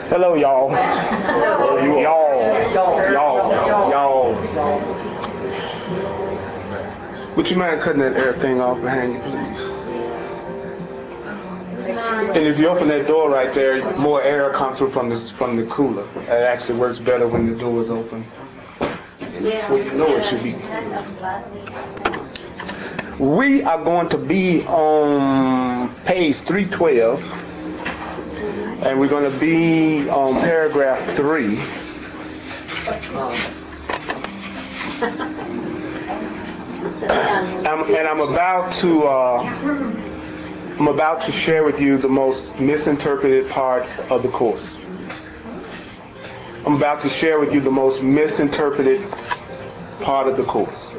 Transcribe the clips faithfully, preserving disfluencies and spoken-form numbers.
Hello, y'all. Y'all. Y'all. Y'all. Would you mind cutting that air thing off behind you, please? And if you open that door right there, more air comes through from this from the cooler. It actually works better when the door is open. Well, you know it should be. We are going to be on page three twelve, and we're going to be on paragraph three. I'm, and I'm about to uh, I'm about to share with you the most misinterpreted part of the course. I'm about to share with you the most misinterpreted part of the course.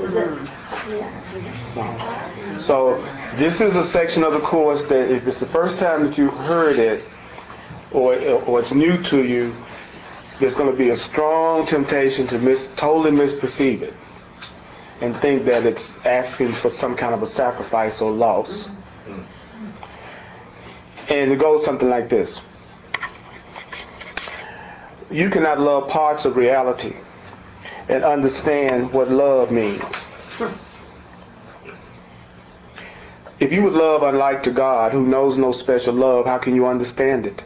So this is a section of the course that if it's the first time that you heard it, or or it's new to you, there's going to be a strong temptation to mis, totally misperceive it and think that it's asking for some kind of a sacrifice or loss. And it goes something like this. You cannot love parts of reality and understand what love means. If you would love unlike to God, who knows no special love, how can you understand it?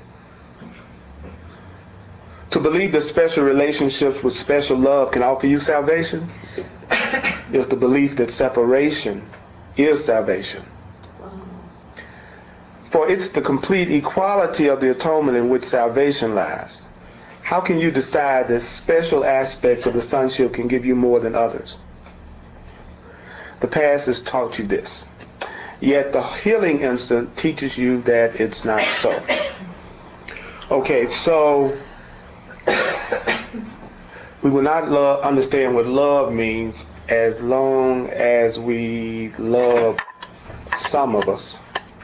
To believe that special relationships with special love can offer you salvation is the belief that separation is salvation. For it's the complete equality of the atonement in which salvation lies. How can you decide that special aspects of the sonship can give you more than others? The past has taught you this. Yet the healing instant teaches you that it's not so. Okay, so we will not love, understand what love means as long as we love some of us.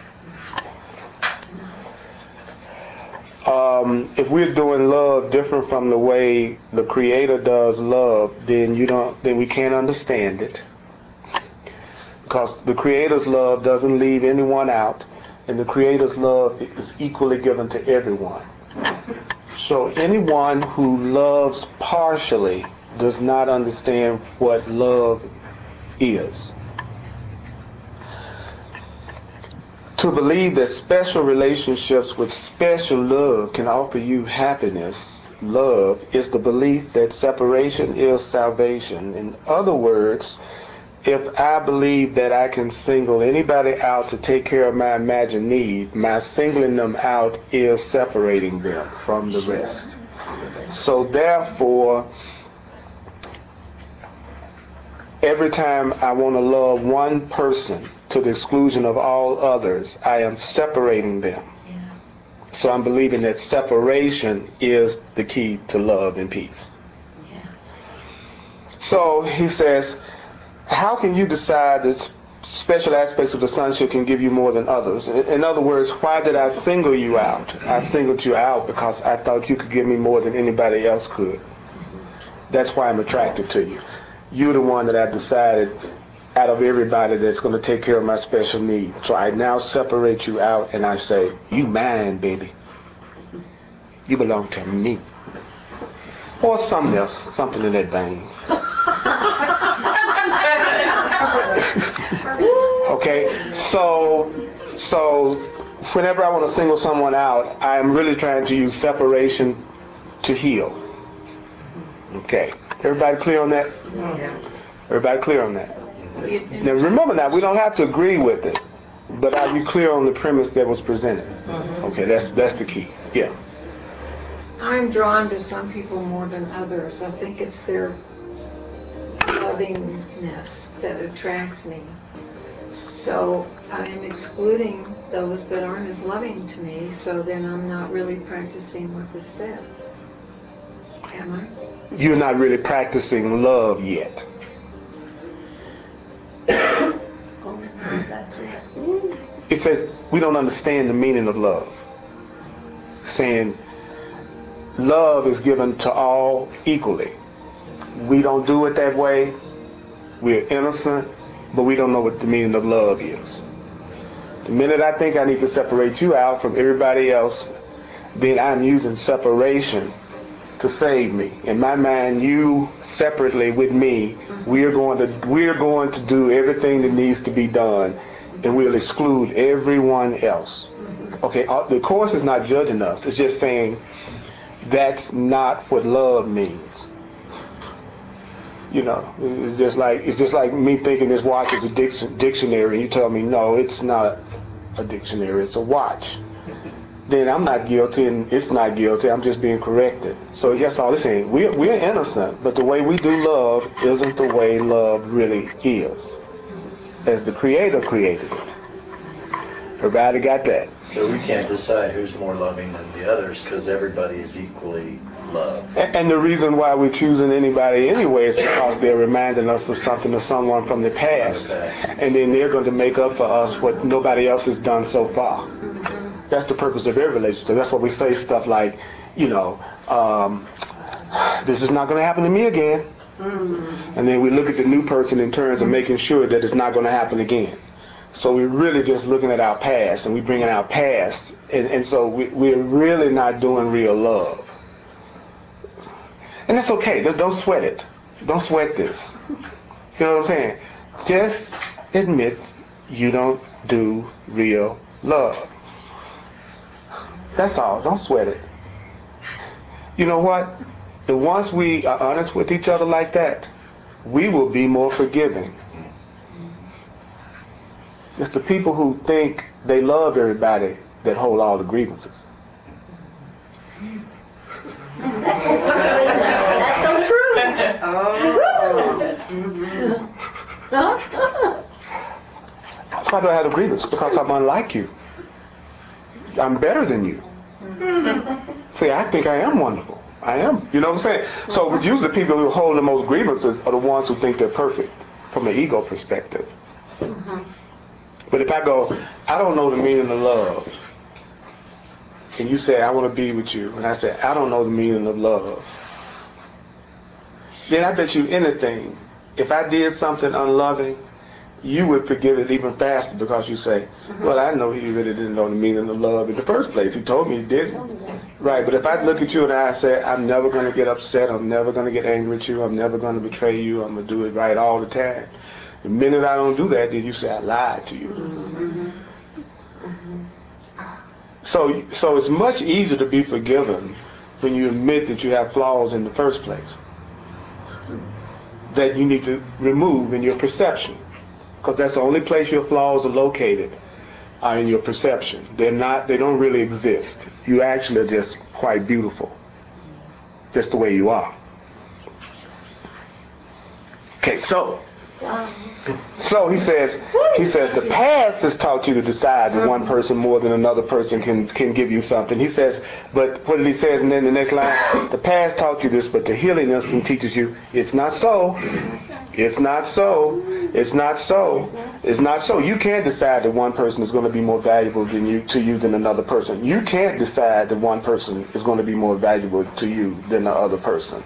Um, if we're doing love different from the way the Creator does love, then you don't. Then we can't understand it, because the Creator's love doesn't leave anyone out, and the Creator's love is equally given to everyone. So anyone who loves partially does not understand what love is. To believe that special relationships with special love can offer you happiness, love, is the belief that separation is salvation. In other words, if I believe that I can single anybody out to take care of my imagined need, my singling them out is separating them from the rest. So therefore, every time I want to love one person to the exclusion of all others, I am separating them. So I'm believing that separation is the key to love and peace. So he says, how can you decide that special aspects of the sonship can give you more than others? In other words, why did I single you out? I singled you out because I thought you could give me more than anybody else could. That's why I'm attracted to you. You're the one that I decided out of everybody that's going to take care of my special need. So I now separate you out and I say, you mine, baby. You belong to me. Or something else, something in that vein. Okay, so so whenever I want to single someone out, I'm really trying to use separation to heal. Okay, everybody clear on that? Everybody clear on that? Now remember that we don't have to agree with it, but are you clear on the premise that was presented? Okay, that's that's the key. Yeah. I'm drawn to some people more than others. I think it's their lovingness that attracts me. So I am excluding those that aren't as loving to me, so then I'm not really practicing what this says. Am I? You're not really practicing love yet. Oh, that's it. It says we don't understand the meaning of love. Saying love is given to all equally. We don't do it that way. We're innocent, but we don't know what the meaning of love is. The minute I think I need to separate you out from everybody else, then I'm using separation to save me. In my mind, you separately with me, we're going to we're going to do everything that needs to be done, and we'll exclude everyone else. Okay, uh, the Course is not judging us. It's just saying that's not what love means. You know, it's just like it's just like me thinking this watch is a dic- dictionary, and you tell me no, it's not a dictionary, it's a watch. Then I'm not guilty, and it's not guilty. I'm just being corrected. So that's all it's saying. We're we're innocent, but the way we do love isn't the way love really is, as the Creator created it. Everybody got that? So we can't decide who's more loving than the others because everybody is equally loved. And, and the reason why we're choosing anybody anyway is because they're reminding us of something or someone from the past. And then they're going to make up for us what nobody else has done so far. That's the purpose of every relationship. That's why we say stuff like, you know, um, this is not going to happen to me again. And then we look at the new person in terms of making sure that it's not going to happen again. So we're really just looking at our past, and we bring in our past, and, and so we, we're really not doing real love. And that's okay. Just don't sweat it. Don't sweat this. You know what I'm saying? Just admit you don't do real love. That's all. Don't sweat it. You know what? The once we are honest with each other like that, we will be more forgiving. It's the people who think they love everybody that hold all the grievances. That's so true, isn't it? That's so true. Oh. Why do I have a grievance? Because I'm unlike you. I'm better than you. See, I think I am wonderful. I am. You know what I'm saying? So usually people who hold the most grievances are the ones who think they're perfect from an ego perspective. But if I go, I don't know the meaning of love, and you say, I want to be with you, and I say, I don't know the meaning of love, then I bet you anything, if I did something unloving, you would forgive it even faster because you say, well, I know he really didn't know the meaning of love in the first place. He told me he didn't. Right, but if I look at you and I say, I'm never going to get upset, I'm never going to get angry with you, I'm never going to betray you, I'm going to do it right all the time. The minute I don't do that, then you say I lied to you. Mm-hmm. Mm-hmm. So, so it's much easier to be forgiven when you admit that you have flaws in the first place that you need to remove in your perception, because that's the only place your flaws are located, are in your perception. They're not. They don't really exist. You actually are just quite beautiful, just the way you are. Okay, so. So he says, he says the past has taught you to decide that one person more than another person can, can give you something. He says, but what did he says and then the next line? The past taught you this, but the healing instinct teaches you it's not so. It's not so. It's not so. It's not so. You can't decide that one person is going to be more valuable than you to you than another person. You can't decide that one person is going to be more valuable to you than the other person.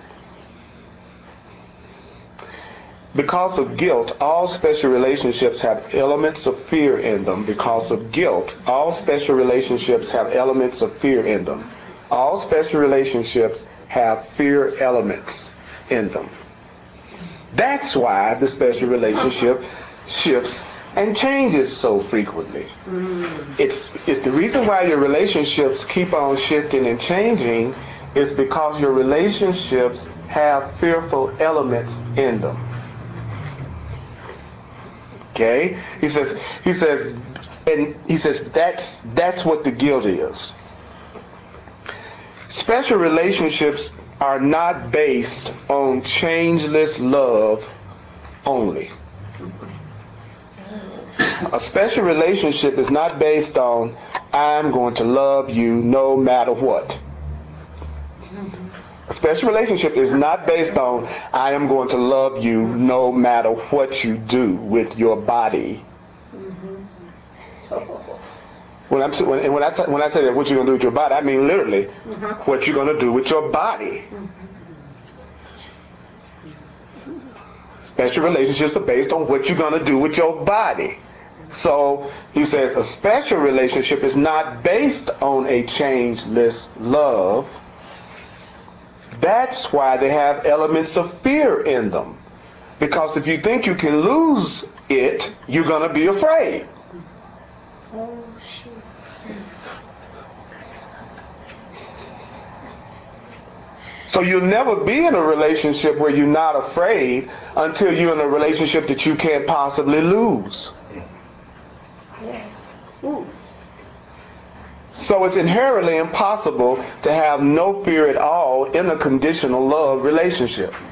Because of guilt, all special relationships have elements of fear in them. Because of guilt, all special relationships have elements of fear in them. All special relationships have fear elements in them. That's why the special relationship shifts and changes so frequently. It's, it's the reason why your relationships keep on shifting and changing is because your relationships have fearful elements in them. Okay, he says, he says, and he says that's that's what the guilt is. Special relationships are not based on changeless love only. A special relationship is not based on I'm going to love you no matter what. A special relationship is not based on I am going to love you no matter what you do with your body. When, I'm, when, when, I t- when I say that what you're going to do with your body, I mean literally what you're going to do with your body. Special relationships are based on what you're going to do with your body. So he says a special relationship is not based on a changeless love. That's why they have elements of fear in them. Because if you think you can lose it, you're going to be afraid. Oh, shoot. So you'll never be in a relationship where you're not afraid until you're in a relationship that you can't possibly lose. Yeah. Ooh. So it's inherently impossible to have no fear at all in a conditional love relationship.